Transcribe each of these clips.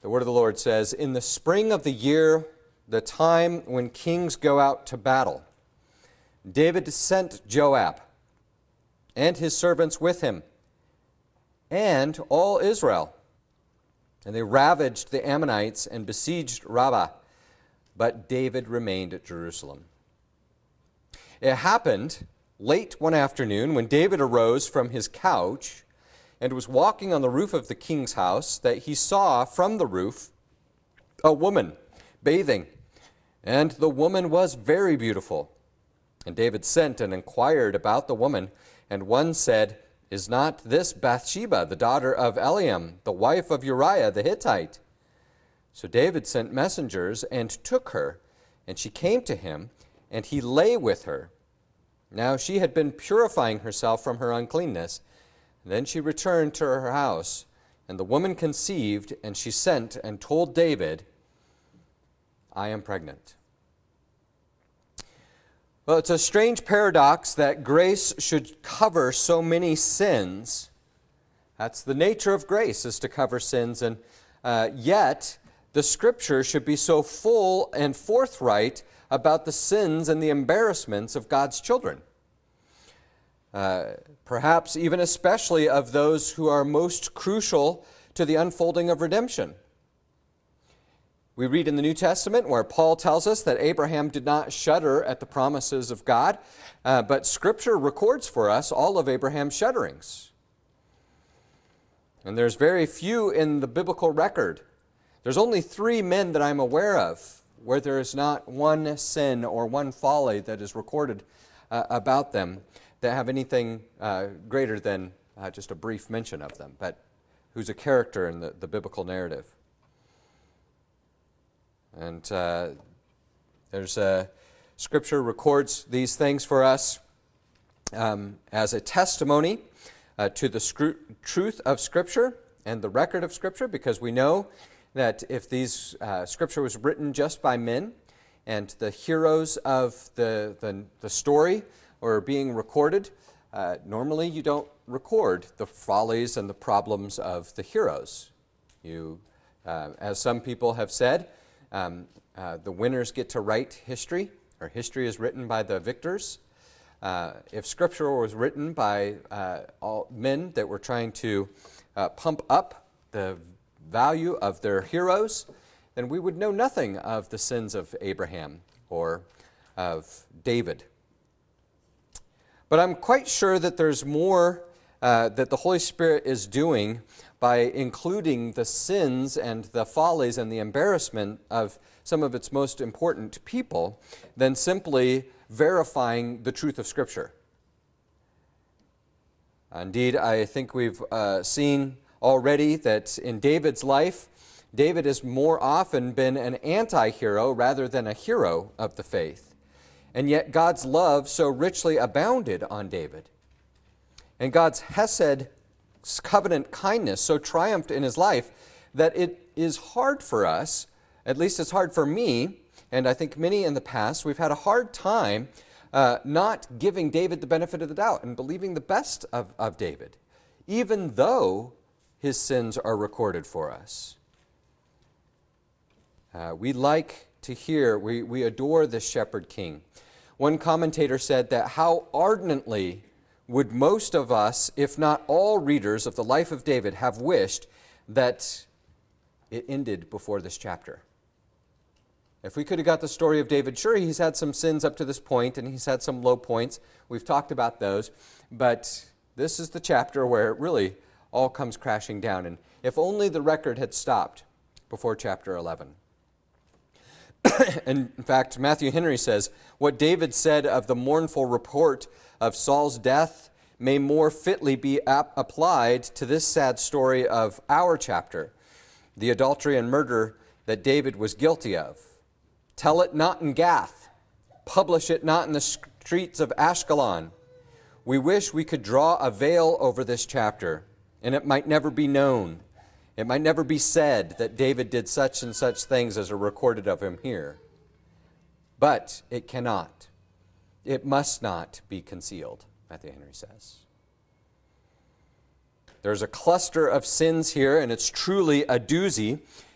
The word of the Lord says, "In the spring of the year, the time when kings go out to battle, David sent Joab and his servants with him, and all Israel. And they ravaged the Ammonites and besieged Rabbah, but David remained at Jerusalem." It happened late one afternoon when David arose from his couch and was walking on the roof of the king's house that he saw from the roof a woman bathing, and the woman was very beautiful. And David sent and inquired about the woman, and one said, "Is not this Bathsheba, the daughter of Eliam, the wife of Uriah the Hittite?" So David sent messengers and took her, and she came to him, and he lay with her. Now she had been purifying herself from her uncleanness. Then she returned to her house, and the woman conceived, and she sent and told David, "I am pregnant." Well, it's a strange paradox that grace should cover so many sins. That's the nature of grace, is to cover sins, and yet the Scripture should be so full and forthright about the sins and the embarrassments of God's children. Perhaps even especially of those who are most crucial to the unfolding of redemption. We read in the New Testament where Paul tells us that Abraham did not shudder at the promises of God, but Scripture records for us all of Abraham's shudderings. And there's very few in the biblical record. There's only 3 men that I'm aware of where there is not one sin or one folly that is recorded about them that have anything greater than just a brief mention of them, but who's a character in the biblical narrative. And Scripture records these things for us as a testimony to the truth of Scripture and the record of Scripture, because we know that if these Scripture was written just by men and the heroes of the story or being recorded, normally you don't record the follies and the problems of the heroes. As some people have said, the winners get to write history, or history is written by the victors. If Scripture was written by all men that were trying to pump up the value of their heroes, then we would know nothing of the sins of Abraham or of David. But I'm quite sure that there's more that the Holy Spirit is doing by including the sins and the follies and the embarrassment of some of its most important people than simply verifying the truth of Scripture. Indeed, I think we've seen already that in David's life, David has more often been an anti-hero rather than a hero of the faith. And yet God's love so richly abounded on David. And God's hesed, covenant kindness, so triumphed in his life that it is hard for us, at least it's hard for me, and I think many in the past, we've had a hard time not giving David the benefit of the doubt and believing the best of David, even though his sins are recorded for us. We like to hear, we adore this shepherd king. One commentator said that how ardently would most of us, if not all readers of the life of David, have wished that it ended before this chapter. If we could have got the story of David, sure, he's had some sins up to this point, and he's had some low points. We've talked about those. But this is the chapter where it really all comes crashing down. And if only the record had stopped before chapter 11. And in fact, Matthew Henry says, what David said of the mournful report of Saul's death may more fitly be applied to this sad story of our chapter, the adultery and murder that David was guilty of. Tell it not in Gath, publish it not in the streets of Ashkelon. We wish we could draw a veil over this chapter, and it might never be known. It might never be said that David did such and such things as are recorded of him here. But it cannot. It must not be concealed, Matthew Henry says. There's a cluster of sins here, and it's truly a doozy.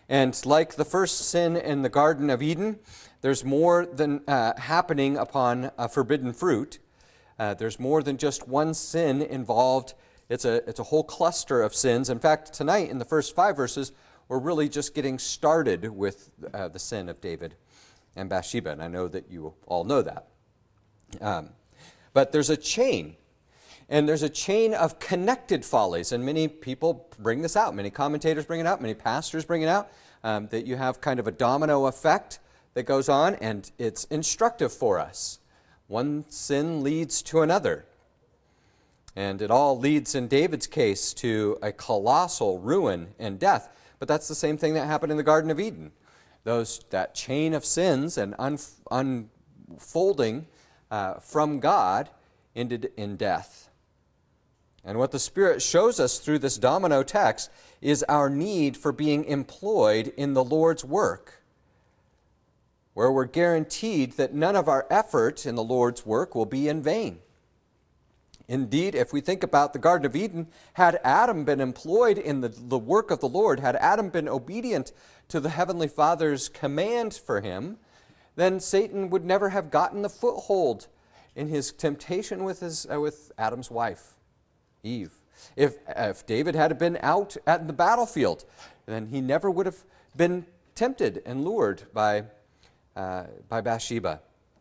And like the first sin in the Garden of Eden, there's more than happening upon a forbidden fruit. There's more than just one sin involved. It's a whole cluster of sins. In fact, tonight in the first 5 verses, we're really just getting started with the sin of David and Bathsheba, and I know that you all know that. But there's a chain, and there's a chain of connected follies, and many people bring this out. Many commentators bring it out, many pastors bring it out, that you have kind of a domino effect that goes on, and it's instructive for us. One sin leads to another. And it all leads, in David's case, to a colossal ruin and death. But that's the same thing that happened in the Garden of Eden. That chain of sins and unfolding from God ended in death. And what the Spirit shows us through this domino text is our need for being employed in the Lord's work, where we're guaranteed that none of our effort in the Lord's work will be in vain. Indeed, if we think about the Garden of Eden, had Adam been employed in the work of the Lord, had Adam been obedient to the Heavenly Father's command for him, then Satan would never have gotten the foothold in his temptation with Adam's wife, Eve. If David had been out at the battlefield, then he never would have been tempted and lured by Bathsheba.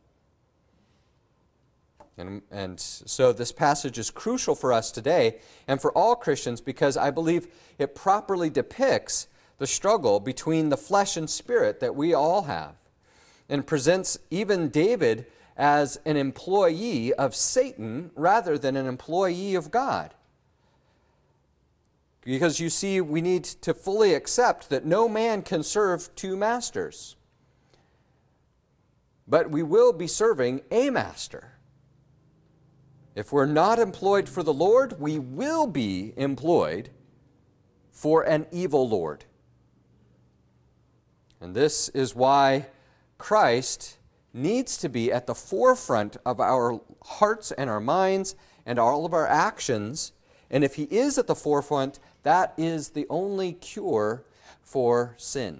And so this passage is crucial for us today and for all Christians because I believe it properly depicts the struggle between the flesh and spirit that we all have, and presents even David as an employee of Satan rather than an employee of God. Because you see, we need to fully accept that no man can serve 2 masters. But we will be serving a master. If we're not employed for the Lord, we will be employed for an evil lord. And this is why Christ needs to be at the forefront of our hearts and our minds and all of our actions. And if he is at the forefront, that is the only cure for sin.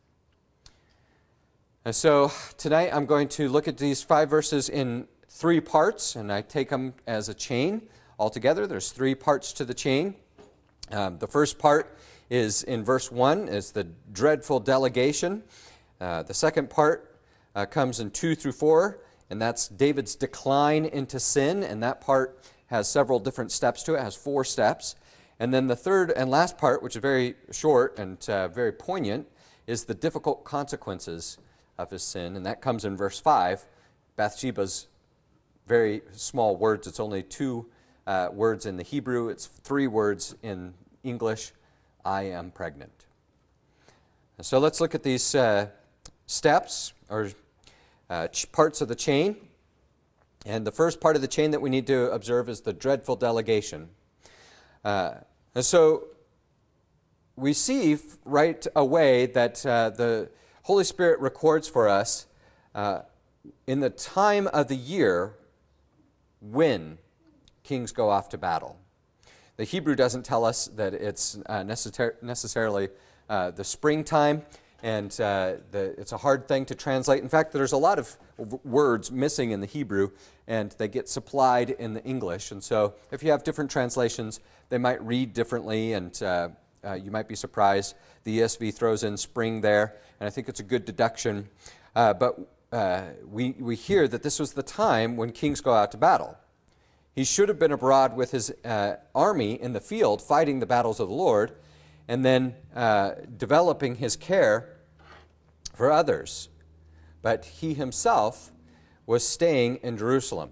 And so tonight I'm going to look at these 5 verses in 3 parts, and I take them as a chain altogether. There's 3 parts to the chain. The first part is in verse 1, is the dreadful delegation. The second part comes in 2 through 4, and that's David's decline into sin, and that part has several different steps to it. It has 4 steps. And then the third and last part, which is very short and very poignant, is the difficult consequences of his sin, and that comes in verse 5. Bathsheba's very small words. It's only 2 words in the Hebrew. It's 3 words in English. I am pregnant. And so let's look at these steps or parts of the chain. And the first part of the chain that we need to observe is the dreadful delegation. And so we see right away that the Holy Spirit records for us in the time of the year when kings go off to battle. The Hebrew doesn't tell us that it's necessarily the springtime, and it's a hard thing to translate. In fact, there's a lot of words missing in the Hebrew, and they get supplied in the English. And so if you have different translations, they might read differently, and you might be surprised. The ESV throws in spring there, and I think it's a good deduction. But we hear that this was the time when kings go out to battle. He should have been abroad with his army in the field, fighting the battles of the Lord, and then developing his care for others. But he himself was staying in Jerusalem.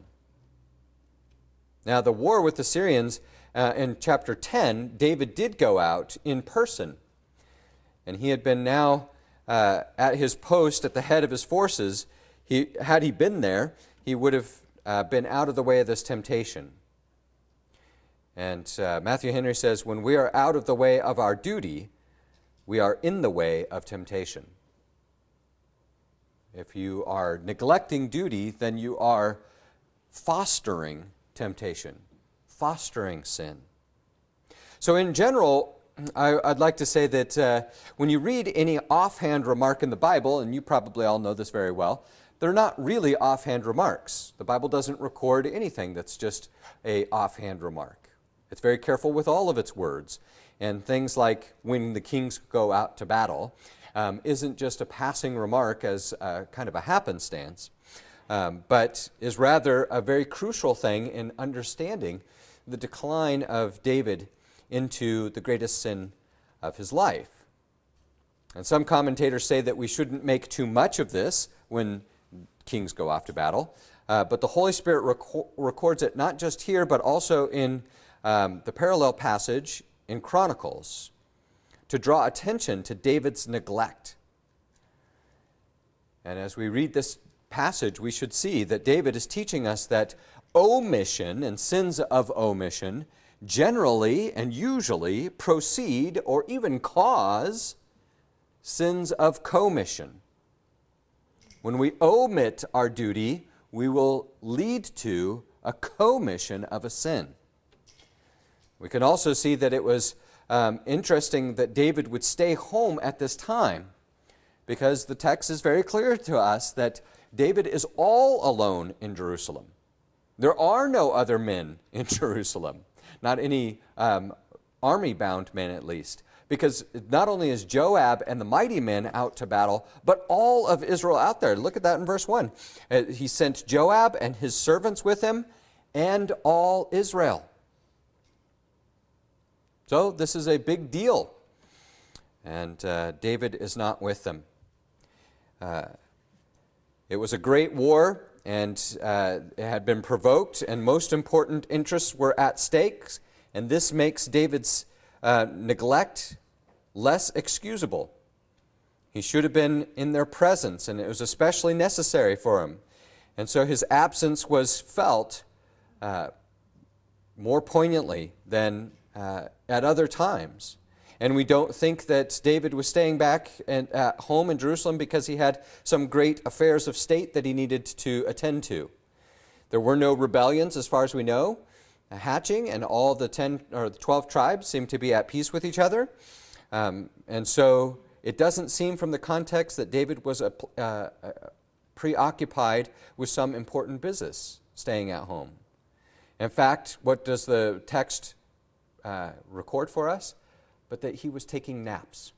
Now, the war with the Syrians in chapter 10, David did go out in person. And he had been now at his post at the head of his forces. Had he been there, he would have been out of the way of this temptation. And Matthew Henry says, when we are out of the way of our duty, we are in the way of temptation. If you are neglecting duty, then you are fostering temptation, fostering sin. So in general, I'd like to say that when you read any offhand remark in the Bible, and you probably all know this very well, they're not really offhand remarks. The Bible doesn't record anything that's just a offhand remark. It's very careful with all of its words. And things like when the kings go out to battle isn't just a passing remark as kind of a happenstance, but is rather a very crucial thing in understanding the decline of David into the greatest sin of his life. And some commentators say that we shouldn't make too much of this when kings go off to battle, but the Holy Spirit records it not just here, but also in the parallel passage in Chronicles to draw attention to David's neglect. And as we read this passage, we should see that David is teaching us that omission and sins of omission generally and usually proceed or even cause sins of commission. When we omit our duty, we will lead to a commission of a sin. We can also see that it was interesting that David would stay home at this time, because the text is very clear to us that David is all alone in Jerusalem. There are no other men in Jerusalem, not any army-bound men at least, because not only is Joab and the mighty men out to battle, but all of Israel out there. Look at that in verse 1. He sent Joab and his servants with him and all Israel. So this is a big deal, and David is not with them. It was a great war, and it had been provoked, and most important interests were at stake, and this makes David's neglect less excusable. He should have been in their presence, and it was especially necessary for him. And so his absence was felt more poignantly than at other times. And we don't think that David was staying back at home in Jerusalem because he had some great affairs of state that he needed to attend to. There were no rebellions as far as we know hatching, and all the 10 or the 12 tribes seem to be at peace with each other. And so it doesn't seem from the context that David was preoccupied with some important business staying at home. In fact, what does the text record for us? But that he was taking naps.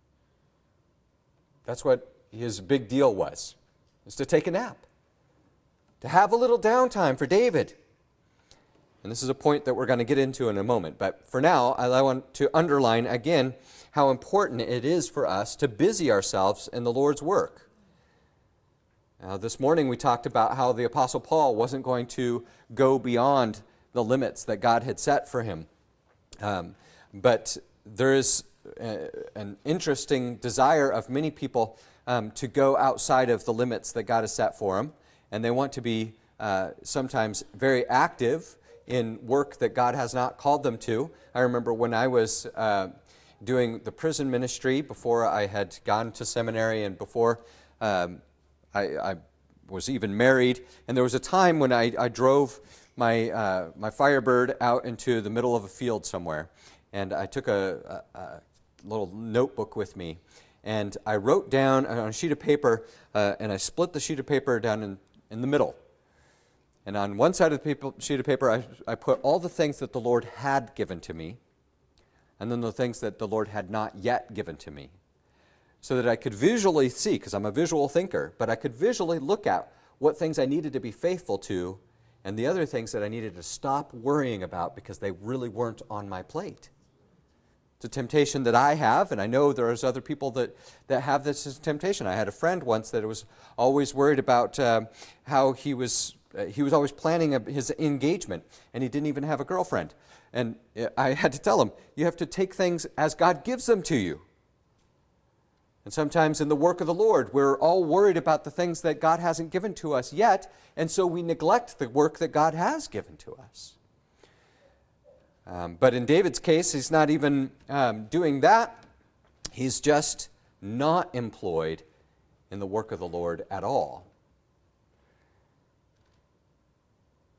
That's what his big deal was to take a nap, to have a little downtime for David. And this is a point that we're going to get into in a moment. But for now, I want to underline again how important it is for us to busy ourselves in the Lord's work. Now, this morning we talked about how the Apostle Paul wasn't going to go beyond the limits that God had set for him. But there is an interesting desire of many people to go outside of the limits that God has set for them, and they want to be sometimes very active in work that God has not called them to. I remember when I was doing the prison ministry before I had gone to seminary and before I was even married, and there was a time when I drove my Firebird out into the middle of a field somewhere. And I took a little notebook with me, and I wrote down on a sheet of paper, and I split the sheet of paper down in the middle. And on one side of the sheet of paper, I put all the things that the Lord had given to me, and then the things that the Lord had not yet given to me, so that I could visually see, because I'm a visual thinker, but I could visually look at what things I needed to be faithful to, and the other things that I needed to stop worrying about because they really weren't on my plate. It's a temptation that I have, and I know there's other people that have this as a temptation. I had a friend once that was always worried about how he was always planning his engagement, and he didn't even have a girlfriend. And I had to tell him, you have to take things as God gives them to you. And sometimes in the work of the Lord, we're all worried about the things that God hasn't given to us yet, and so we neglect the work that God has given to us. But in David's case, he's not even doing that. He's just not employed in the work of the Lord at all.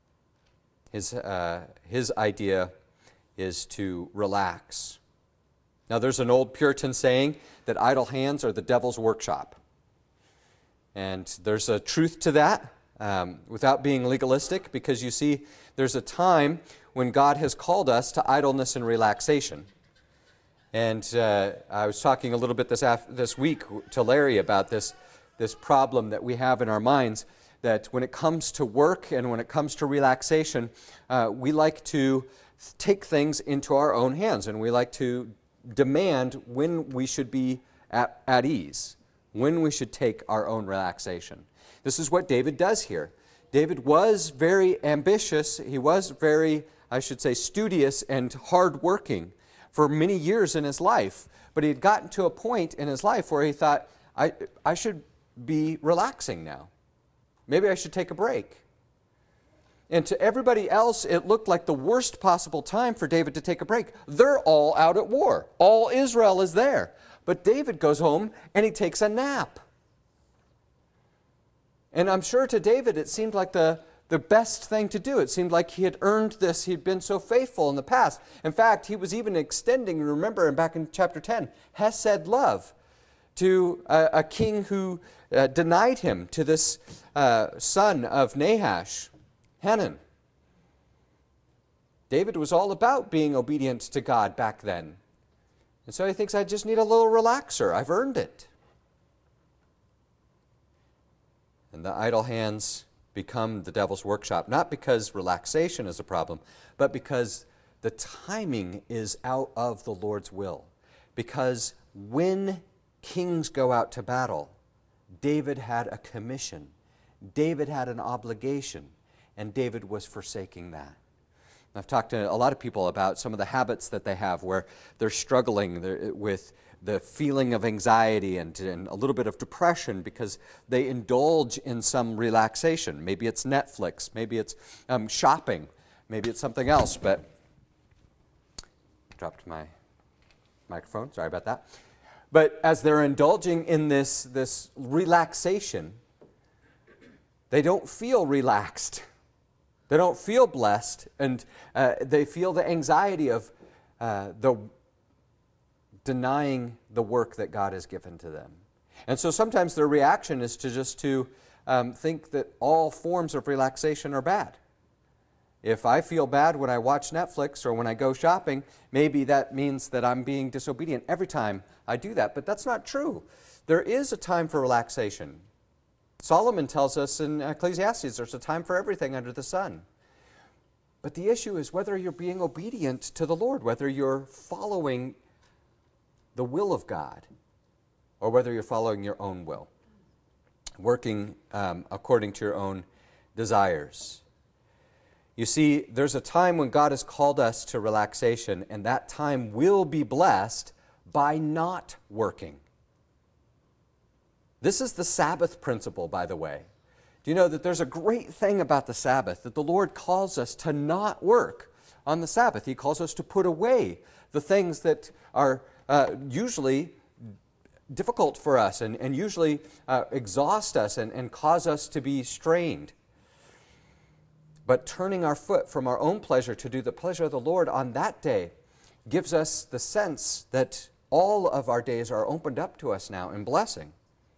His idea is to relax Now, there's an old Puritan saying that idle hands are the devil's workshop. And there's a truth to that, without being legalistic, because you see, there's a time when God has called us to idleness and relaxation. And I was talking a little bit this week to Larry about this problem that we have in our minds, that when it comes to work and when it comes to relaxation, we like to take things into our own hands, and we like to demand when we should be at ease, when we should take our own relaxation. This is what David does here. David was very ambitious. He was very, I should say, studious and hardworking for many years in his life. But he had gotten to a point in his life where he thought, I should be relaxing now. Maybe I should take a break. And to everybody else, it looked like the worst possible time for David to take a break. They're all out at war. All Israel is there. But David goes home and he takes a nap. And I'm sure to David it seemed like the best thing to do. It seemed like he had earned this. He'd been so faithful in the past. In fact, he was even extending, remember back in chapter 10, Hesed love to a king who denied him, to this son of Nahash, Hanun. David was all about being obedient to God back then. And so he thinks, I just need a little relaxer. I've earned it. And the idle hands become the devil's workshop, not because relaxation is a problem, but because the timing is out of the Lord's will. Because when kings go out to battle, David had a commission. David had an obligation. And David was forsaking that. I've talked to a lot of people about some of the habits that they have where they're struggling with the feeling of anxiety and a little bit of depression because they indulge in some relaxation. Maybe it's Netflix, maybe it's shopping, maybe it's something else, but dropped my microphone, sorry about that. But as they're indulging in this relaxation, they don't feel relaxed. They don't feel blessed, and they feel the anxiety of the denying the work that God has given to them. And so sometimes their reaction is to think that all forms of relaxation are bad. If I feel bad when I watch Netflix or when I go shopping, maybe that means that I'm being disobedient every time I do that. But that's not true. There is a time for relaxation. Solomon tells us in Ecclesiastes, there's a time for everything under the sun. But the issue is whether you're being obedient to the Lord, whether you're following the will of God, or whether you're following your own will, working according to your own desires. You see, there's a time when God has called us to relaxation, and that time will be blessed by not working. This is the Sabbath principle, by the way. Do you know that there's a great thing about the Sabbath, that the Lord calls us to not work on the Sabbath. He calls us to put away the things that are usually difficult for us and usually exhaust us and cause us to be strained. But turning our foot from our own pleasure to do the pleasure of the Lord on that day gives us the sense that all of our days are opened up to us now in blessing.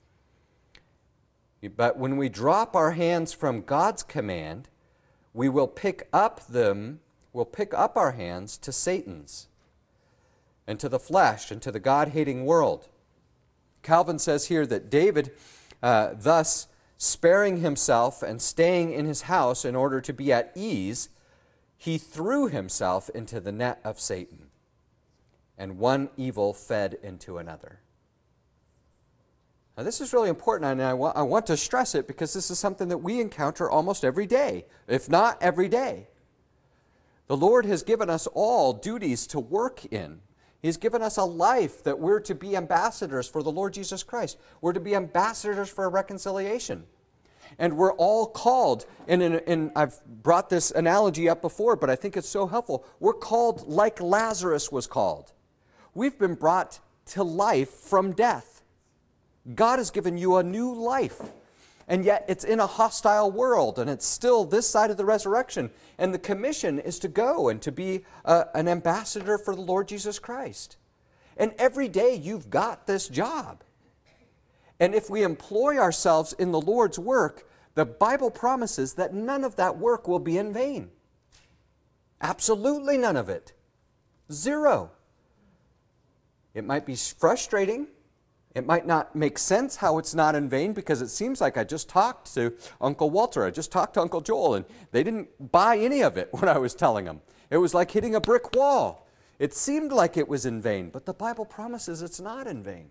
But when we drop our hands from God's command, we will pick up our hands to Satan's and to the flesh and to the God-hating world. Calvin says here that David, thus sparing himself and staying in his house in order to be at ease, he threw himself into the net of Satan, and one evil fed into another. Now, this is really important, and I want to stress it because this is something that we encounter almost every day, if not every day. The Lord has given us all duties to work in. He's given us a life that we're to be ambassadors for the Lord Jesus Christ. We're to be ambassadors for reconciliation. And we're all called, and I've brought this analogy up before, but I think it's so helpful. We're called like Lazarus was called. We've been brought to life from death. God has given you a new life, and yet it's in a hostile world, and it's still this side of the resurrection. And the commission is to go and to be an ambassador for the Lord Jesus Christ. And every day you've got this job. And if we employ ourselves in the Lord's work, the Bible promises that none of that work will be in vain. Absolutely none of it. Zero. It might be frustrating. It might not make sense how it's not in vain, because it seems like I just talked to Uncle Walter, I just talked to Uncle Joel, and they didn't buy any of it when I was telling them. It was like hitting a brick wall. It seemed like it was in vain, but the Bible promises it's not in vain.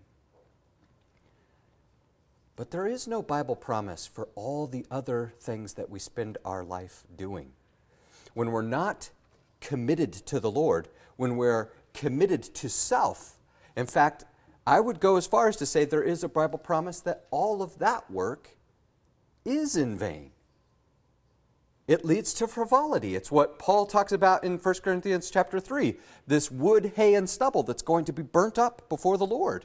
But there is no Bible promise for all the other things that we spend our life doing. When we're not committed to the Lord, when we're committed to self, in fact, I would go as far as to say there is a Bible promise that all of that work is in vain. It leads to frivolity. It's what Paul talks about in 1 Corinthians chapter 3, this wood, hay, and stubble that's going to be burnt up before the Lord.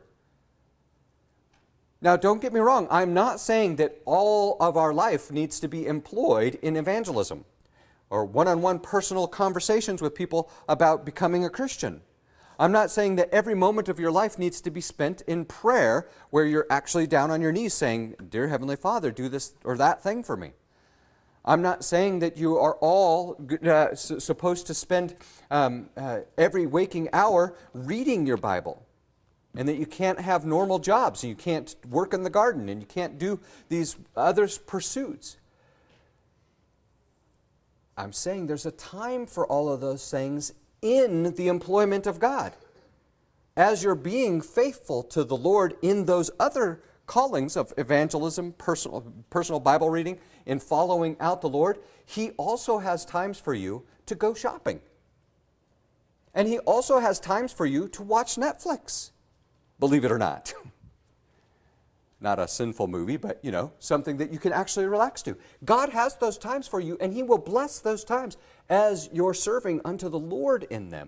Now, don't get me wrong. I'm not saying that all of our life needs to be employed in evangelism or one-on-one personal conversations with people about becoming a Christian. I'm not saying that every moment of your life needs to be spent in prayer where you're actually down on your knees saying, "Dear Heavenly Father, do this or that thing for me." I'm not saying that you are all supposed to spend every waking hour reading your Bible, and that you can't have normal jobs, and you can't work in the garden, and you can't do these other pursuits. I'm saying there's a time for all of those things in the employment of God. As you're being faithful to the Lord in those other callings of evangelism, personal Bible reading, in following out the Lord, He also has times for you to go shopping. And He also has times for you to watch Netflix, believe it or not. Not a sinful movie, but, something that you can actually relax to. God has those times for you, and He will bless those times as you're serving unto the Lord in them.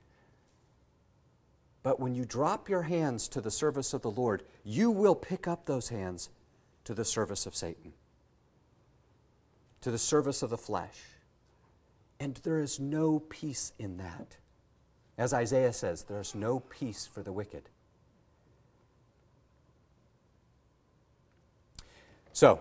But when you drop your hands to the service of the Lord, you will pick up those hands to the service of Satan, to the service of the flesh. And there is no peace in that. As Isaiah says, there's no peace for the wicked. So,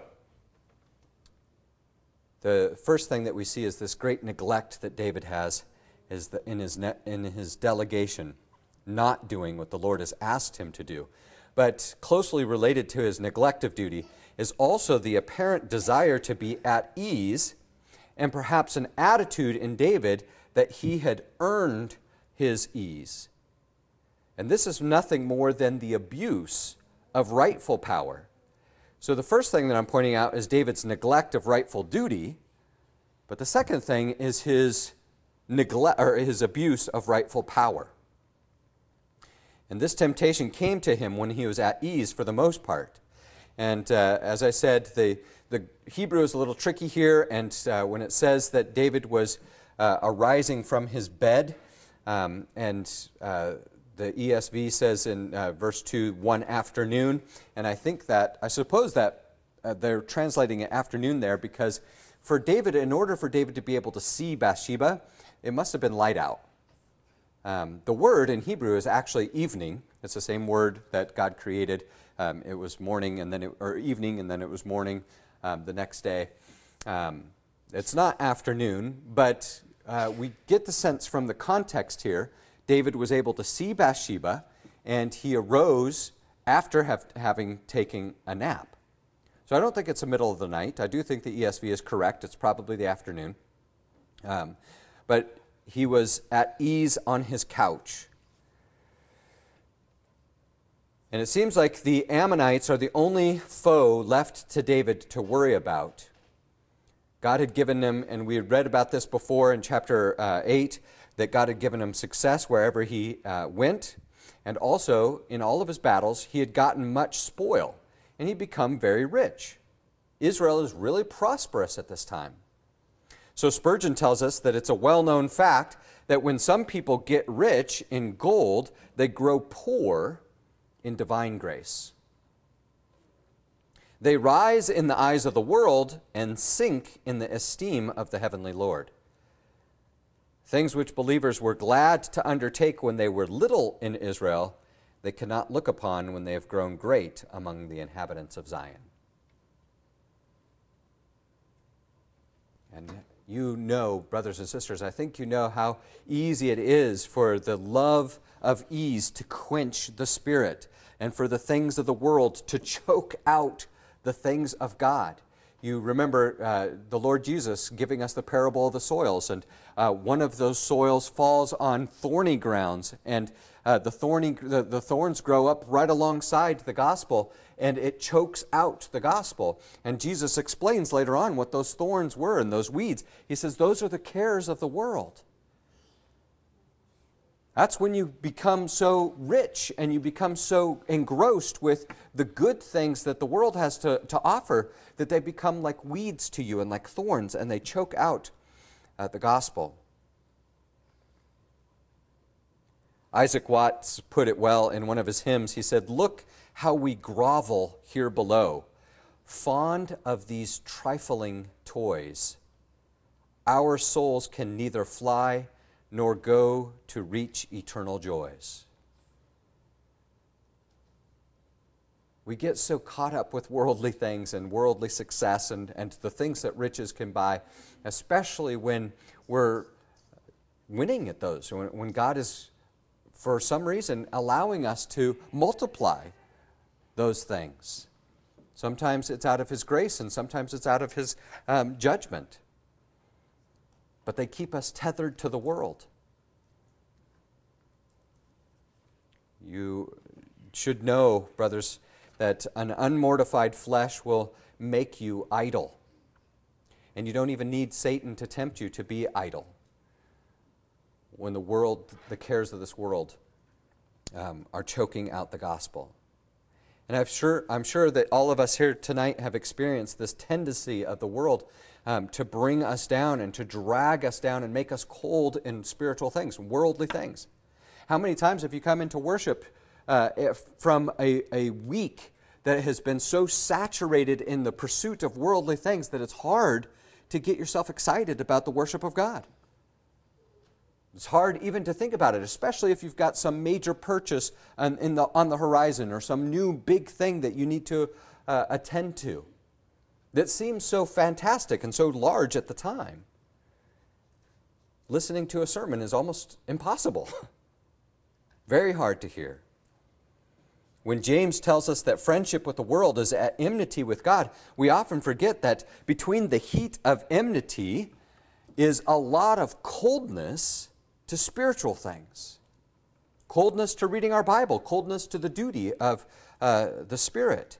the first thing that we see is this great neglect that David has is in his delegation, not doing what the Lord has asked him to do. But closely related to his neglect of duty is also the apparent desire to be at ease, and perhaps an attitude in David that he had earned his ease. And this is nothing more than the abuse of rightful power. So the first thing that I'm pointing out is David's neglect of rightful duty, but the second thing is his neglect or his abuse of rightful power. And this temptation came to him when he was at ease for the most part. And as I said, the Hebrew is a little tricky here, and when it says that David was arising from his bed, the ESV says in verse 2, one afternoon, and I suppose that they're translating it afternoon there because for David, in order for David to be able to see Bathsheba, it must have been light out. The word in Hebrew is actually evening. It's the same word that God created. It was morning or evening, and then it was morning the next day. It's not afternoon, but we get the sense from the context here. David was able to see Bathsheba, and he arose after having taken a nap. So I don't think it's the middle of the night. I do think the ESV is correct. It's probably the afternoon. But he was at ease on his couch. And it seems like the Ammonites are the only foe left to David to worry about. God had given him, and we had read about this before in chapter 8, that God had given him success wherever he went. And also, in all of his battles, he had gotten much spoil, and he'd become very rich. Israel is really prosperous at this time. So Spurgeon tells us that it's a well-known fact that when some people get rich in gold, they grow poor in divine grace. They rise in the eyes of the world and sink in the esteem of the heavenly Lord. Things which believers were glad to undertake when they were little in Israel they cannot look upon when they have grown great among the inhabitants of Zion. And you know, brothers and sisters, I think you know how easy it is for the love of ease to quench the Spirit and for the things of the world to choke out the things of God. You remember the Lord Jesus giving us the parable of the soils, and one of those soils falls on thorny grounds, and the thorns grow up right alongside the gospel, and it chokes out the gospel. And Jesus explains later on what those thorns were and those weeds. He says, those are the cares of the world. That's when you become so rich and you become so engrossed with the good things that the world has to offer that they become like weeds to you and like thorns, and they choke out the gospel. Isaac Watts put it well in one of his hymns. He said, "Look how we grovel here below, fond of these trifling toys. Our souls can neither fly nor go to reach eternal joys." We get so caught up with worldly things and worldly success and the things that riches can buy, especially when we're winning at those, when God is, for some reason, allowing us to multiply those things. Sometimes it's out of His grace and sometimes it's out of His judgment. But they keep us tethered to the world. You should know, brothers, that an unmortified flesh will make you idle. And you don't even need Satan to tempt you to be idle when the cares of this world are choking out the gospel. And I'm sure that all of us here tonight have experienced this tendency of the world to bring us down and to drag us down and make us cold in spiritual things, worldly things. How many times have you come into worship from a week that has been so saturated in the pursuit of worldly things that it's hard to get yourself excited about the worship of God? It's hard even to think about it, especially if you've got some major purchase on the horizon or some new big thing that you need to attend to that seems so fantastic and so large at the time. Listening to a sermon is almost impossible. Very hard to hear. When James tells us that friendship with the world is at enmity with God, we often forget that between the heat of enmity is a lot of coldness to spiritual things. Coldness to reading our Bible, coldness to the duty of the Spirit.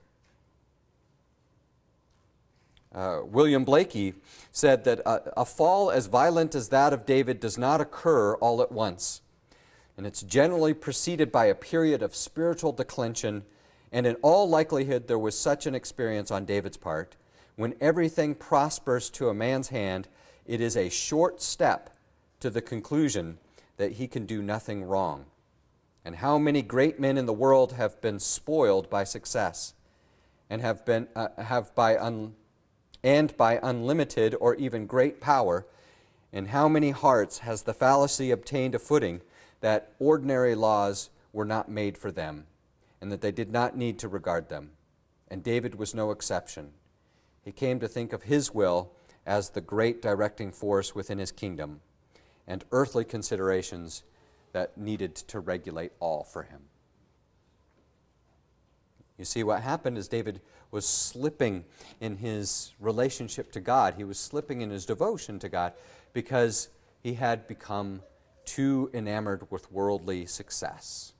William Blakey said that a fall as violent as that of David does not occur all at once, and it's generally preceded by a period of spiritual declension, and in all likelihood there was such an experience on David's part. When everything prospers to a man's hand, it is a short step to the conclusion that he can do nothing wrong. And how many great men in the world have been spoiled by success, and by unlimited or even great power, in how many hearts has the fallacy obtained a footing that ordinary laws were not made for them, and that they did not need to regard them. And David was no exception. He came to think of his will as the great directing force within his kingdom, and earthly considerations that needed to regulate all for him. You see, what happened is David was slipping in his relationship to God. He was slipping in his devotion to God because he had become too enamored with worldly success.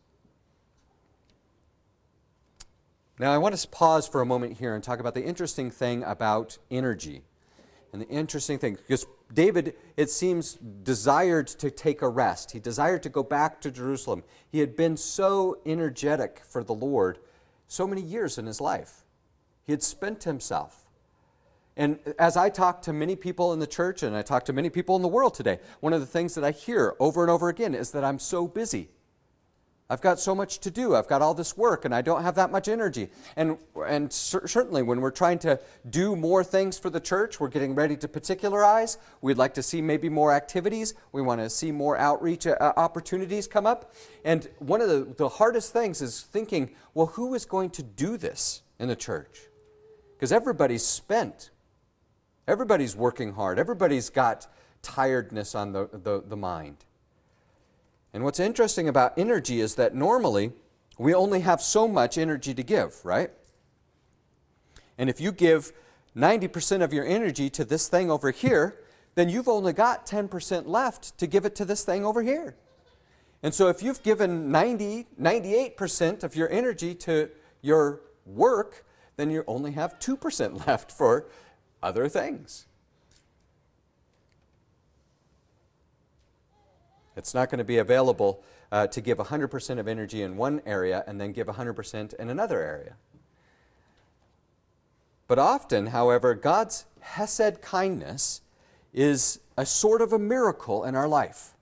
Now, I want to pause for a moment here and talk about the interesting thing about energy. And the interesting thing, because David, it seems, desired to take a rest. He desired to go back to Jerusalem. He had been so energetic for the Lord so many years in his life. He had spent himself. And as I talk to many people in the church and I talk to many people in the world today, one of the things that I hear over and over again is that I'm so busy. I've got so much to do. I've got all this work, and I don't have that much energy. And certainly when we're trying to do more things for the church, we're getting ready to particularize. We'd like to see maybe more activities. We want to see more outreach opportunities come up. And one of the hardest things is thinking, well, who is going to do this in the church? Because everybody's spent. Everybody's working hard. Everybody's got tiredness on the mind. And what's interesting about energy is that normally we only have so much energy to give, right? And if you give 90% of your energy to this thing over here, then you've only got 10% left to give it to this thing over here. And so if you've given 98% of your energy to your work, then you only have 2% left for other things. It's not going to be available to give 100% of energy in one area and then give 100% in another area. But often, however, God's Hesed kindness is a sort of a miracle in our life.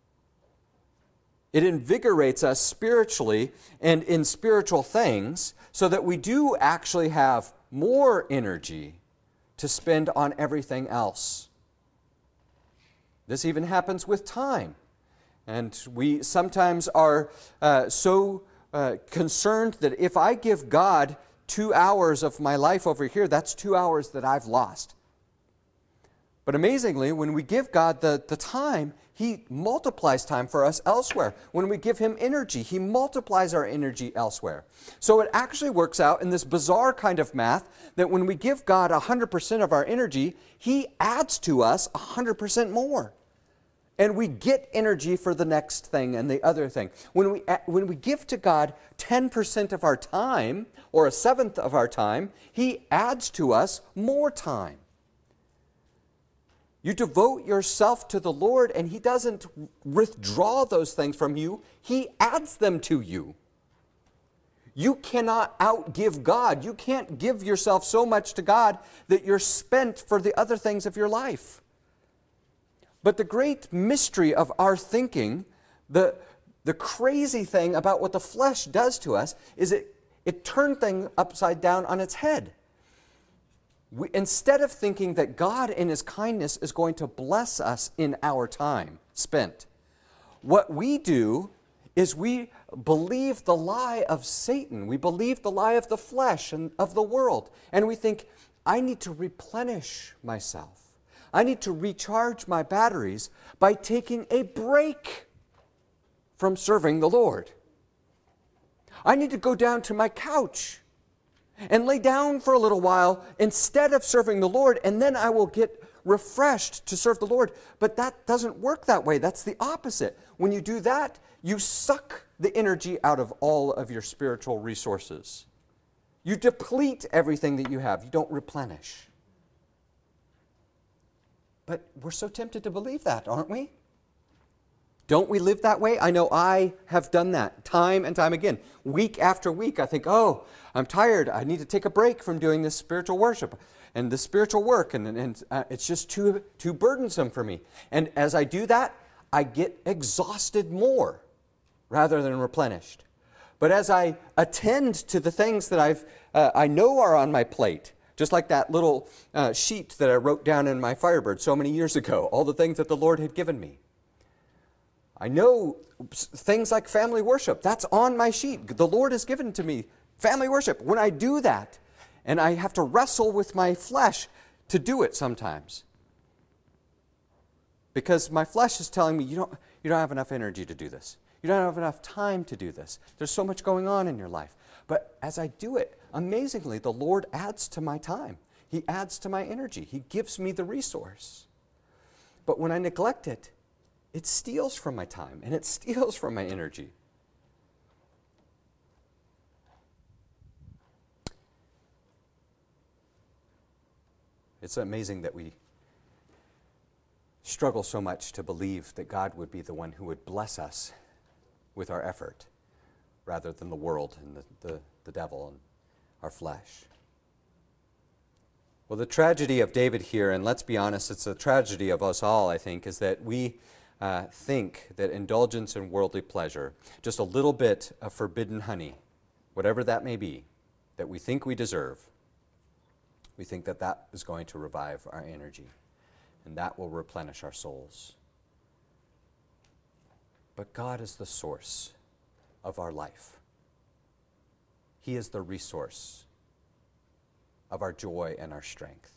It invigorates us spiritually and in spiritual things so that we do actually have more energy to spend on everything else. This even happens with time. And we sometimes are so concerned that if I give God 2 hours of my life over here, that's 2 hours that I've lost. But amazingly, when we give God the time, He multiplies time for us elsewhere. When we give Him energy, He multiplies our energy elsewhere. So it actually works out in this bizarre kind of math that when we give God 100% of our energy, He adds to us 100% more. And we get energy for the next thing and the other thing. When we give to God 10% of our time, or a seventh of our time, He adds to us more time. You devote yourself to the Lord, and He doesn't withdraw those things from you. He adds them to you. You cannot outgive God. You can't give yourself so much to God that you're spent for the other things of your life. But the great mystery of our thinking, the crazy thing about what the flesh does to us, is it turned things upside down on its head. Instead of thinking that God in His kindness is going to bless us in our time spent, what we do is we believe the lie of Satan. We believe the lie of the flesh and of the world. And we think, I need to replenish myself. I need to recharge my batteries by taking a break from serving the Lord. I need to go down to my couch and lay down for a little while instead of serving the Lord, and then I will get refreshed to serve the Lord. But that doesn't work that way. That's the opposite. When you do that, you suck the energy out of all of your spiritual resources. You deplete everything that you have. You don't replenish. But we're so tempted to believe that, aren't we? Don't we live that way? I know I have done that time and time again. Week after week, I think, oh, I'm tired. I need to take a break from doing this spiritual worship and this spiritual work, and it's just too burdensome for me. And as I do that, I get exhausted more rather than replenished. But as I attend to the things that I know are on my plate, just like that little sheet that I wrote down in my Firebird so many years ago, all the things that the Lord had given me. I know things like family worship. That's on my sheet. The Lord has given to me family worship. When I do that, and I have to wrestle with my flesh to do it sometimes, because my flesh is telling me, you don't have enough energy to do this. You don't have enough time to do this. There's so much going on in your life. But as I do it, amazingly, the Lord adds to my time. He adds to my energy. He gives me the resource. But when I neglect it, it steals from my time and it steals from my energy. It's amazing that we struggle so much to believe that God would be the one who would bless us with our effort rather than the world and the devil and our flesh. Well, the tragedy of David here, and let's be honest, it's a tragedy of us all, I think, is that we think that indulgence in worldly pleasure, just a little bit of forbidden honey, whatever that may be, that we think we deserve, we think that that is going to revive our energy, and that will replenish our souls. But God is the source of our life. He is the resource of our joy and our strength.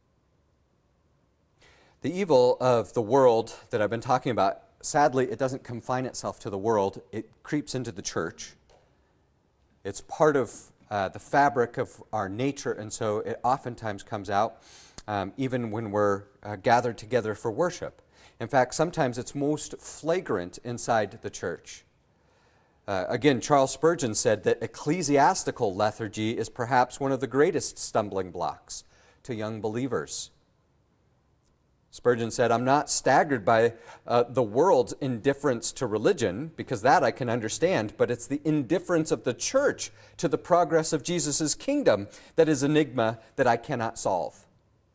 The evil of the world that I've been talking about, sadly, it doesn't confine itself to the world. It creeps into the church. It's part of the fabric of our nature, and so it oftentimes comes out even when we're gathered together for worship. In fact, sometimes it's most flagrant inside the church. Again, Charles Spurgeon said that ecclesiastical lethargy is perhaps one of the greatest stumbling blocks to young believers. Spurgeon said, "I'm not staggered by the world's indifference to religion, because that I can understand, but it's the indifference of the church to the progress of Jesus' kingdom that is an enigma that I cannot solve."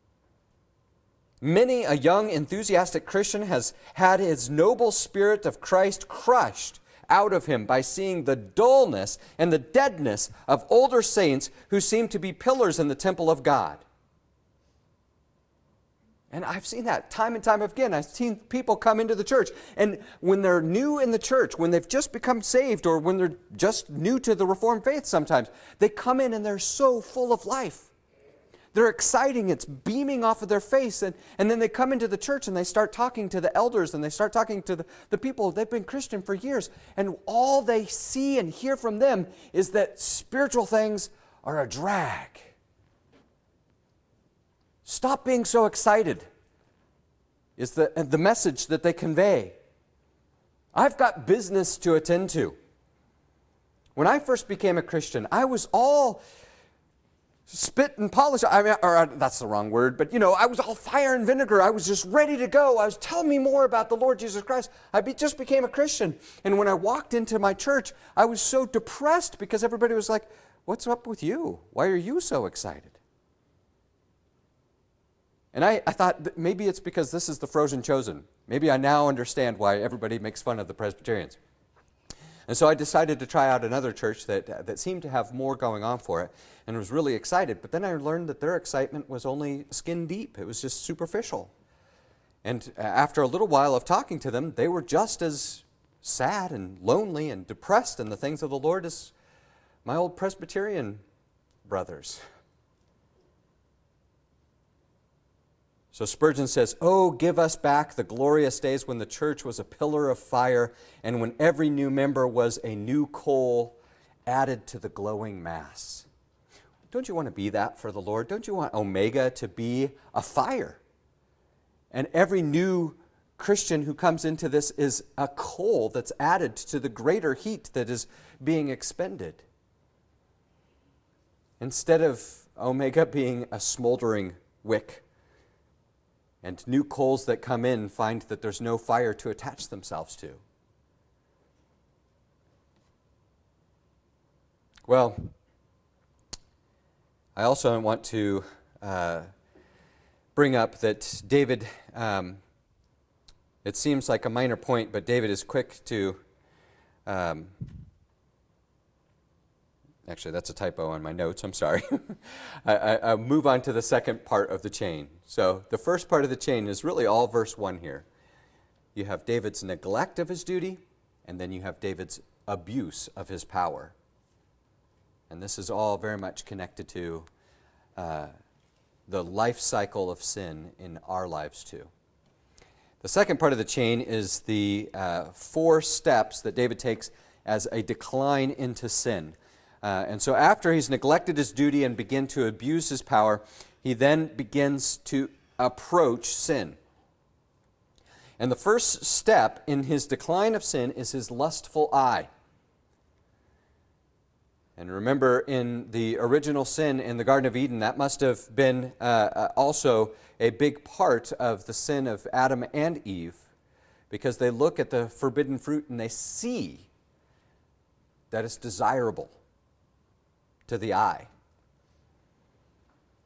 Many a young enthusiastic Christian has had his noble spirit of Christ crushed out of him by seeing the dullness and the deadness of older saints who seem to be pillars in the temple of God. And I've seen that time and time again. I've seen people come into the church, and when they're new in the church, when they've just become saved, or when they're just new to the Reformed faith sometimes, they come in and they're so full of life. They're exciting, it's beaming off of their face, and then they come into the church and they start talking to the elders, and they start talking to the people. They've been Christian for years, and all they see and hear from them is that spiritual things are a drag. Stop being so excited is the message that they convey. I've got business to attend to. When I first became a Christian, I was all spit and polish. That's the wrong word, but I was all fire and vinegar. I was just ready to go. I was telling me more about the Lord Jesus Christ. Just became a Christian. And when I walked into my church, I was so depressed because everybody was like, "What's up with you? Why are you so excited?" And I thought that maybe it's because this is the frozen chosen. Maybe I now understand why everybody makes fun of the Presbyterians. And so I decided to try out another church that seemed to have more going on for it, and was really excited. But then I learned that their excitement was only skin deep. It was just superficial. And after a little while of talking to them, they were just as sad and lonely and depressed in the things of the Lord as my old Presbyterian brothers. So Spurgeon says, "Oh, give us back the glorious days when the church was a pillar of fire, and when every new member was a new coal added to the glowing mass." Don't you want to be that for the Lord? Don't you want Omega to be a fire? And every new Christian who comes into this is a coal that's added to the greater heat that is being expended. Instead of Omega being a smoldering wick, and new coals that come in find that there's no fire to attach themselves to. Well, I also want to bring up that David, it seems like a minor point, but David is quick to, actually, that's a typo on my notes, I'm sorry. I move on to the second part of the chain. So the first part of the chain is really all verse 1 here. You have David's neglect of his duty, and then you have David's abuse of his power. And this is all very much connected to the life cycle of sin in our lives too. The second part of the chain is the 4 steps that David takes as a decline into sin. And so after he's neglected his duty and begin to abuse his power, he then begins to approach sin. And the first step in his decline of sin is his lustful eye. And remember, in the original sin in the Garden of Eden, that must have been also a big part of the sin of Adam and Eve, because they look at the forbidden fruit and they see that it's desirable to the eye.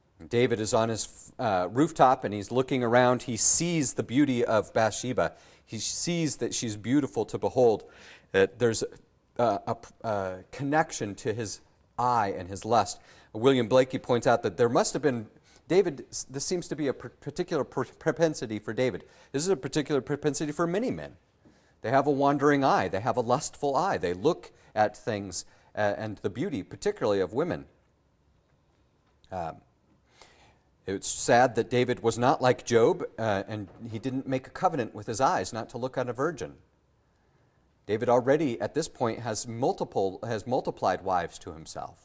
David is on his rooftop and he's looking around. He sees the beauty of Bathsheba. He sees that she's beautiful to behold, that there's a connection to his eye and his lust. William Blakey points out that there must have been, this seems to be a particular propensity for David. This is a particular propensity for many men. They have a wandering eye. They have a lustful eye. They look at things and the beauty, particularly of women. It's sad that David was not like Job, and he didn't make a covenant with his eyes not to look on a virgin. David already, at this point, has multiplied wives to himself.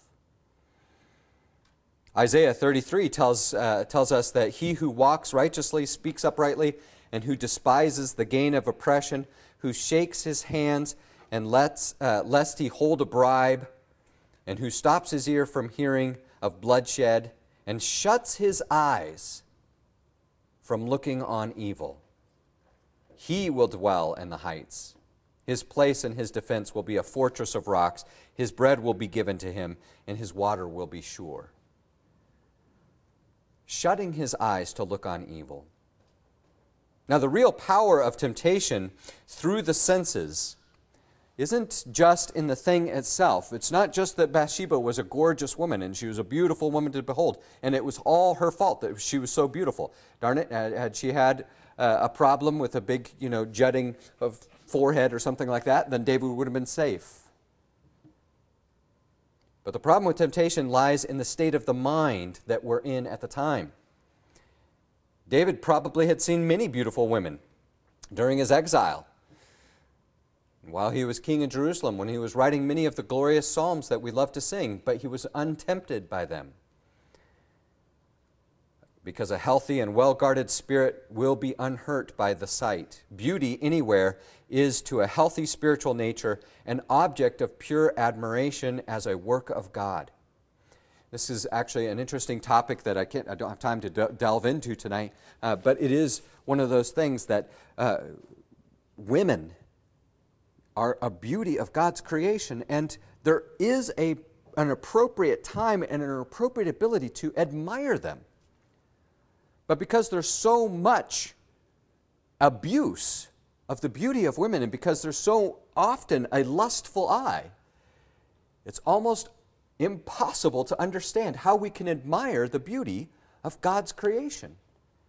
Isaiah 33 tells us that he who walks righteously speaks uprightly, and who despises the gain of oppression, who shakes his hands and lest he hold a bribe, and who stops his ear from hearing of bloodshed, and shuts his eyes from looking on evil. He will dwell in the heights. His place and his defense will be a fortress of rocks. His bread will be given to him, and his water will be sure. Shutting his eyes to look on evil. Now, the real power of temptation through the senses isn't just in the thing itself. It's not just that Bathsheba was a gorgeous woman and she was a beautiful woman to behold, and it was all her fault that she was so beautiful. Darn it, had she had a problem with a big, jutting of forehead or something like that, then David would have been safe. But the problem with temptation lies in the state of the mind that we're in at the time. David probably had seen many beautiful women during his exile. While he was king in Jerusalem, when he was writing many of the glorious psalms that we love to sing, but he was untempted by them. Because a healthy and well-guarded spirit will be unhurt by the sight. Beauty anywhere is to a healthy spiritual nature an object of pure admiration as a work of God. This is actually an interesting topic that I don't have time to delve into tonight, but it is one of those things that women are a beauty of God's creation, and there is an appropriate time and an appropriate ability to admire them. But because there's so much abuse of the beauty of women, and because there's so often a lustful eye, it's almost impossible to understand how we can admire the beauty of God's creation.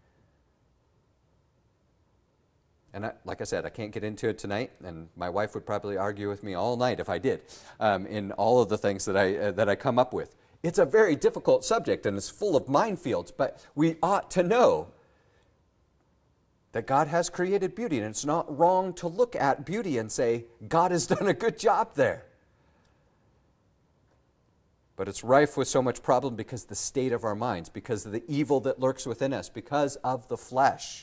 And like I said, I can't get into it tonight, and my wife would probably argue with me all night if I did, in all of the things that I come up with. It's a very difficult subject, and it's full of minefields, but we ought to know that God has created beauty, and it's not wrong to look at beauty and say, God has done a good job there. But it's rife with so much problem because of the state of our minds, because of the evil that lurks within us, because of the flesh.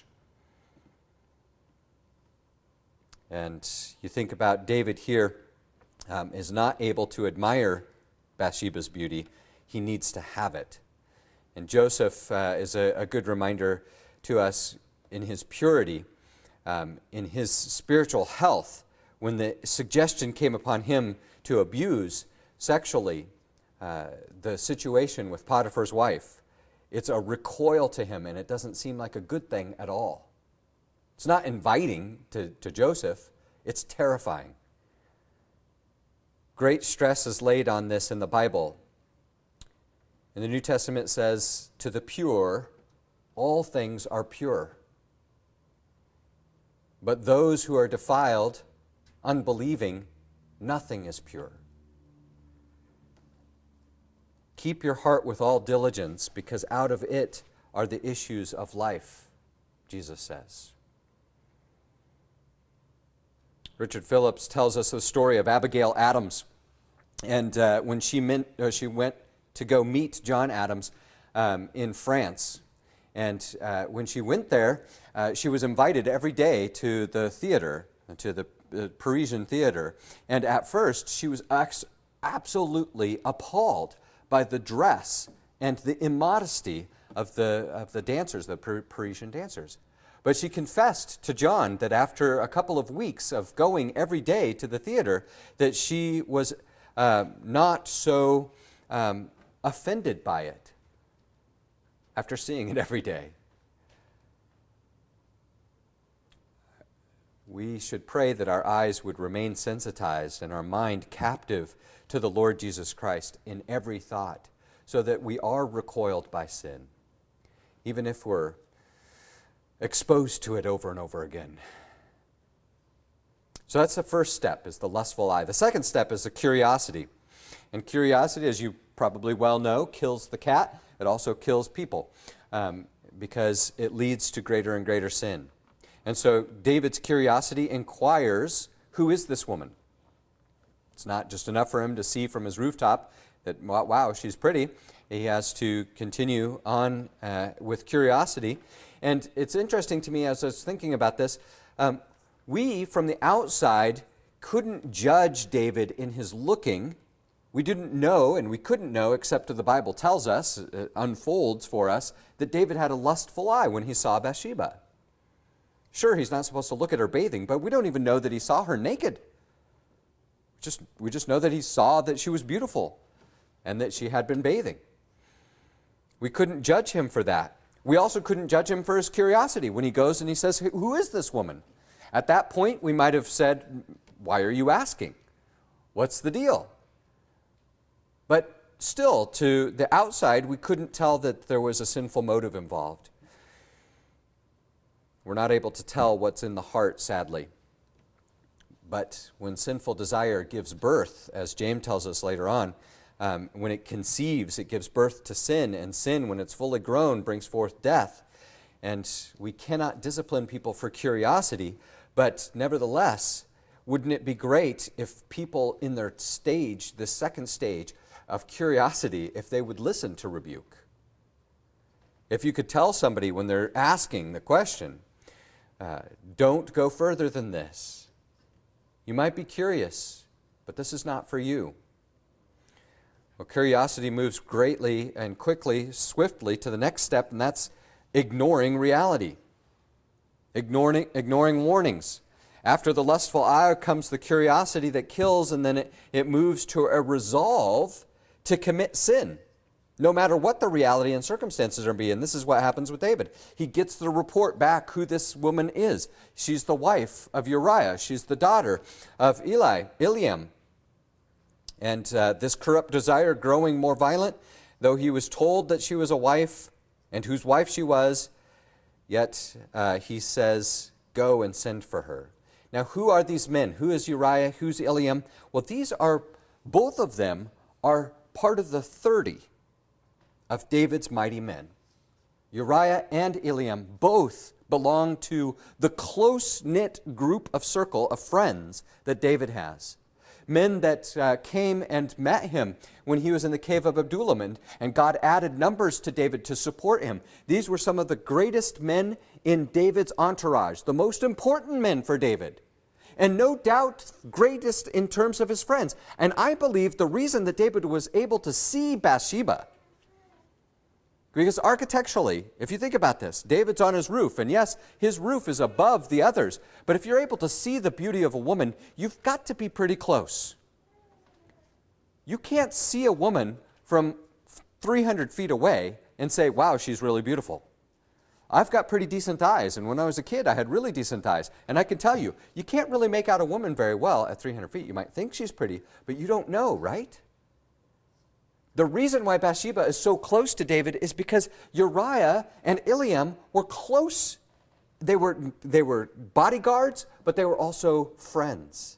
And you think about David here is not able to admire Bathsheba's beauty. He needs to have it. And Joseph is a good reminder to us in his purity, in his spiritual health, when the suggestion came upon him to abuse sexually the situation with Potiphar's wife. It's a recoil to him, and it doesn't seem like a good thing at all. It's not inviting to Joseph, it's terrifying. Great stress is laid on this in the Bible. In the New Testament it says, to the pure, all things are pure. But those who are defiled, unbelieving, nothing is pure. Keep your heart with all diligence, because out of it are the issues of life, Jesus says. Richard Phillips tells us the story of Abigail Adams. And when she went to go meet John Adams in France. And when she went there, she was invited every day to the theater, to the Parisian theater. And at first, she was absolutely appalled by the dress and the immodesty of the dancers, the Parisian dancers. But she confessed to John that after a couple of weeks of going every day to the theater, that she was not so offended by it after seeing it every day. we should pray that our eyes would remain sensitized and our mind captive to the Lord Jesus Christ in every thought, so that we are recoiled by sin, even if we're exposed to it over and over again. So that's the first step, is the lustful eye. The second step is the curiosity. And curiosity, as you probably well know, kills the cat. It also kills people because it leads to greater and greater sin. And so David's curiosity inquires, who is this woman? It's not just enough for him to see from his rooftop that, wow, she's pretty. He has to continue on with curiosity. And it's interesting to me as I was thinking about this, we from the outside couldn't judge David in his looking. We didn't know, and we couldn't know, except the Bible tells us, it unfolds for us, that David had a lustful eye when he saw Bathsheba. Sure, he's not supposed to look at her bathing, but we don't even know that he saw her naked. We just know that he saw that she was beautiful and that she had been bathing. We couldn't judge him for that. We also couldn't judge him for his curiosity when he goes and he says, who is this woman? At that point, we might have said, why are you asking? What's the deal? But still, to the outside, we couldn't tell that there was a sinful motive involved. We're not able to tell what's in the heart, sadly. But when sinful desire gives birth, as James tells us later on, when it conceives, it gives birth to sin, and sin, when it's fully grown, brings forth death. And we cannot discipline people for curiosity, but nevertheless, wouldn't it be great if people in their stage, the second stage of curiosity, if they would listen to rebuke? If you could tell somebody when they're asking the question, don't go further than this. You might be curious, but this is not for you. Well, curiosity moves greatly and quickly, swiftly to the next step, and that's ignoring reality, ignoring warnings. After the lustful eye comes the curiosity that kills, and then it moves to a resolve to commit sin, no matter what the reality and circumstances are being. This is what happens with David. He gets the report back who this woman is. She's the wife of Uriah. She's the daughter of Eliam. And this corrupt desire growing more violent, though he was told that she was a wife and whose wife she was, yet he says, go and send for her. Now, who are these men? Who is Uriah? Who's Eliam? Well, both of them are part of the 30 of David's mighty men. Uriah and Eliam both belong to the close-knit group of circle of friends that David has. Men that came and met him when he was in the cave of Adullam, and God added numbers to David to support him. These were some of the greatest men in David's entourage, the most important men for David, and no doubt greatest in terms of his friends. And I believe the reason that David was able to see Bathsheba, because architecturally, if you think about this, David's on his roof, and yes, his roof is above the others, but if you're able to see the beauty of a woman, you've got to be pretty close. You can't see a woman from 300 feet away and say, wow, she's really beautiful. I've got pretty decent eyes, and when I was a kid, I had really decent eyes, and I can tell you, you can't really make out a woman very well at 300 feet. You might think she's pretty, but you don't know, right? The reason why Bathsheba is so close to David is because Uriah and Eliam were close. They were bodyguards, but they were also friends.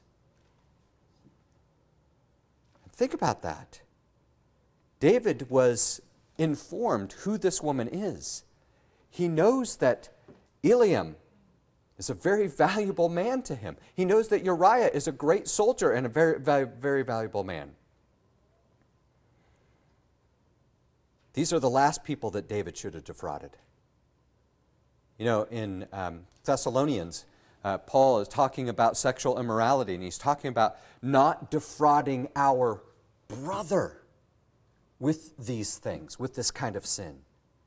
Think about that. David was informed who this woman is. He knows that Eliam is a very valuable man to him. He knows that Uriah is a great soldier and a very, very, very valuable man. These are the last people that David should have defrauded. You know, in Thessalonians, Paul is talking about sexual immorality, and he's talking about not defrauding our brother with these things, with this kind of sin.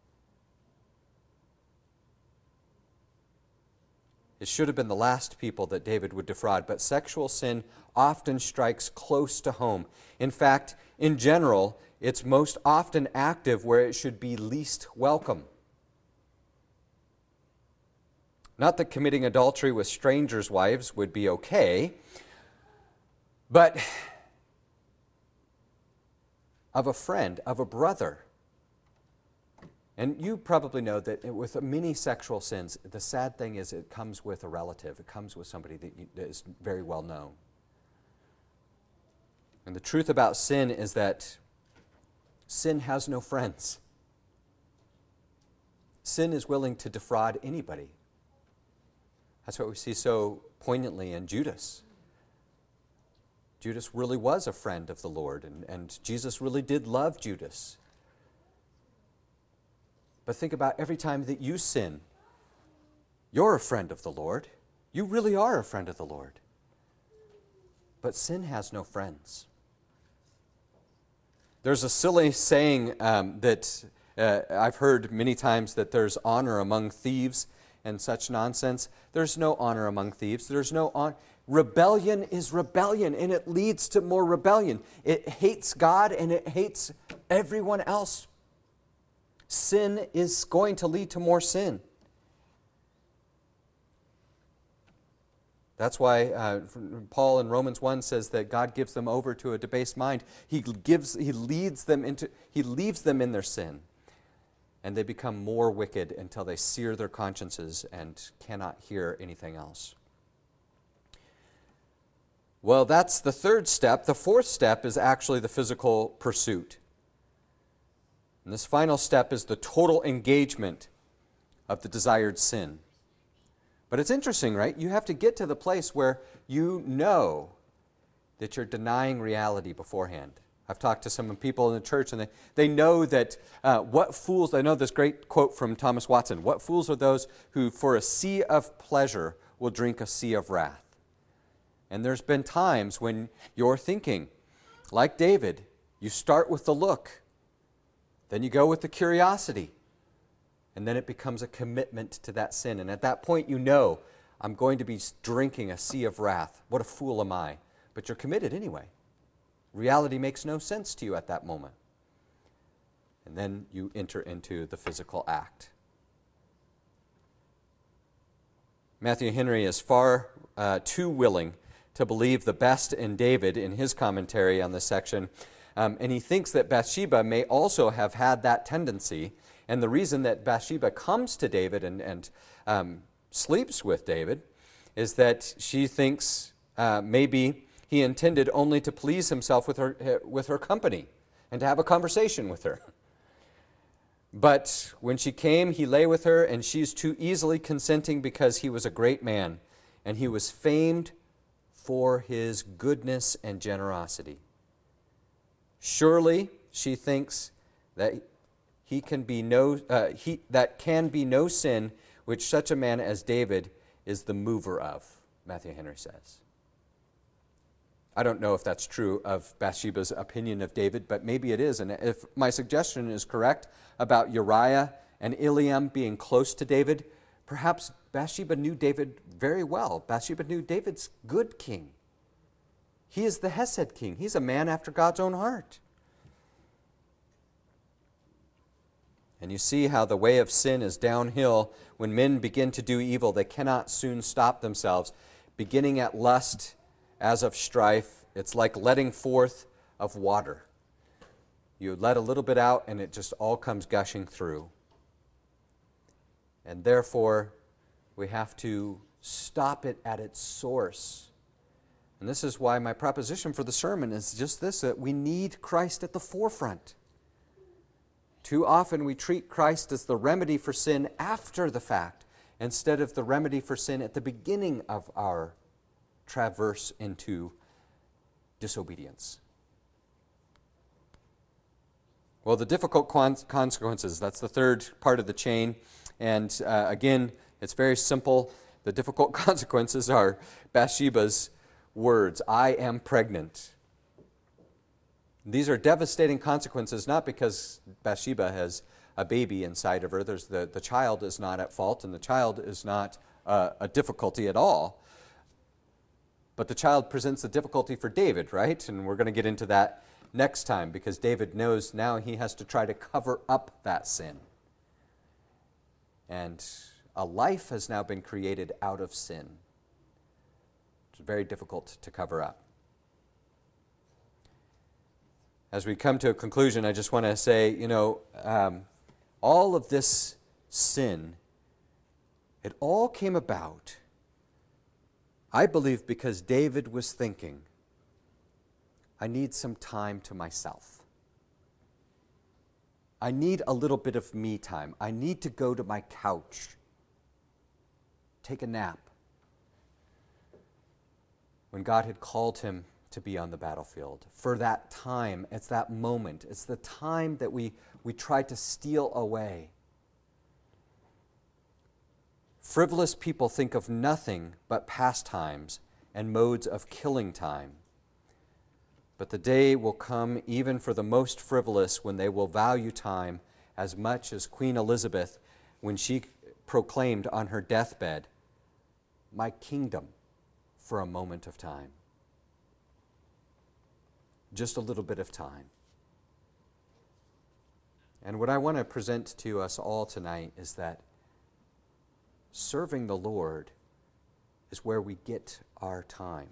It should have been the last people that David would defraud, but sexual sin often strikes close to home. In fact, in general, it's most often active where it should be least welcome. Not that committing adultery with strangers' wives would be okay, but of a friend, of a brother. And you probably know that with many sexual sins, the sad thing is it comes with a relative. It comes with somebody that is very well known. And the truth about sin is that sin has no friends. Sin is willing to defraud anybody. That's what we see so poignantly in Judas. Judas really was a friend of the Lord, and Jesus really did love Judas. But think about every time that you sin, you're a friend of the Lord. You really are a friend of the Lord. But sin has no friends. There's a silly saying that I've heard many times, that there's honor among thieves and such nonsense. There's no honor among thieves. There's no honor. Rebellion is rebellion, and it leads to more rebellion. It hates God, and it hates everyone else. Sin is going to lead to more sin. That's why Paul in Romans 1 says that God gives them over to a debased mind. He leaves them in their sin, and they become more wicked until they sear their consciences and cannot hear anything else. Well, that's the third step. The fourth step is actually the physical pursuit. And this final step is the total engagement of the desired sin. But it's interesting, right? You have to get to the place where you know that you're denying reality beforehand. I've talked to some people in the church, and they know that what fools, I know this great quote from Thomas Watson, what fools are those who for a sea of pleasure will drink a sea of wrath. And there's been times when you're thinking, like David, you start with the look, then you go with the curiosity, and then it becomes a commitment to that sin. And at that point, you know, I'm going to be drinking a sea of wrath. What a fool am I? But you're committed anyway. Reality makes no sense to you at that moment. And then you enter into the physical act. Matthew Henry is far too willing to believe the best in David in his commentary on this section. And he thinks that Bathsheba may also have had that tendency. And the reason that Bathsheba comes to David and sleeps with David is that she thinks maybe he intended only to please himself with her company and to have a conversation with her. But when she came, he lay with her, and she's too easily consenting because he was a great man, and he was famed for his goodness and generosity. Surely, she thinks that that can be no sin which such a man as David is the mover of, Matthew Henry says. I don't know if that's true of Bathsheba's opinion of David, but maybe it is. And if my suggestion is correct about Uriah and Eliam being close to David, perhaps Bathsheba knew David very well. Bathsheba knew David's good king. He is the Hesed king. He's a man after God's own heart. And you see how the way of sin is downhill. When men begin to do evil, they cannot soon stop themselves. Beginning at lust, as of strife, it's like letting forth of water. You let a little bit out, and it just all comes gushing through. And therefore, we have to stop it at its source. And this is why my proposition for the sermon is just this, that we need Christ at the forefront. Too often we treat Christ as the remedy for sin after the fact, instead of the remedy for sin at the beginning of our traverse into disobedience. Well, the difficult consequences, that's the third part of the chain. And again, it's very simple. The difficult consequences are Bathsheba's words, "I am pregnant." These are devastating consequences, not because Bathsheba has a baby inside of her. The child is not at fault, and the child is not a difficulty at all. But the child presents a difficulty for David, right? And we're going to get into that next time, because David knows now he has to try to cover up that sin. And A life has now been created out of sin. It's very difficult to cover up. As we come to a conclusion, I just want to say, all of this sin, it all came about, I believe, because David was thinking, I need some time to myself. I need a little bit of me time. I need to go to my couch, take a nap. When God had called him to be on the battlefield, for that time, it's that moment, it's the time that we try to steal away. Frivolous people think of nothing but pastimes and modes of killing time. But the day will come even for the most frivolous when they will value time as much as Queen Elizabeth when she proclaimed on her deathbed, "My kingdom for a moment of time." Just a little bit of time. And what I want to present to us all tonight is that serving the Lord is where we get our time.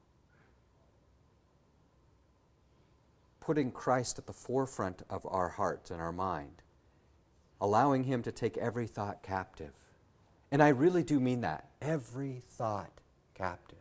Putting Christ at the forefront of our heart and our mind, allowing him to take every thought captive. And I really do mean that, every thought captive.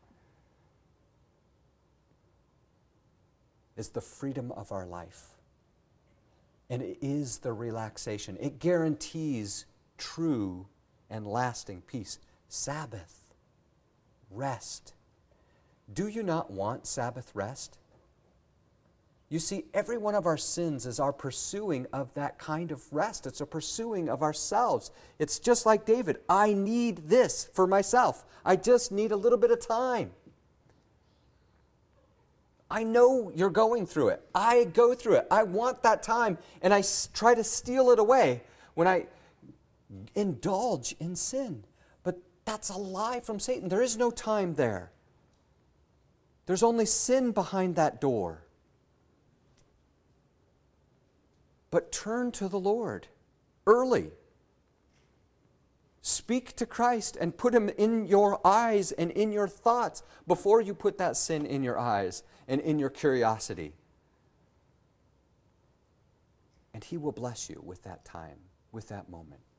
Is the freedom of our life. And it is the relaxation. It guarantees true and lasting peace. Sabbath, rest. Do you not want Sabbath rest? You see, every one of our sins is our pursuing of that kind of rest. It's a pursuing of ourselves. It's just like David. I need this for myself. I just need a little bit of time. I know you're going through it. I go through it. I want that time, and I try to steal it away when I indulge in sin. But that's a lie from Satan. There is no time there. There's only sin behind that door. But turn to the Lord early. Speak to Christ and put him in your eyes and in your thoughts before you put that sin in your eyes and in your curiosity. And he will bless you with that time, with that moment.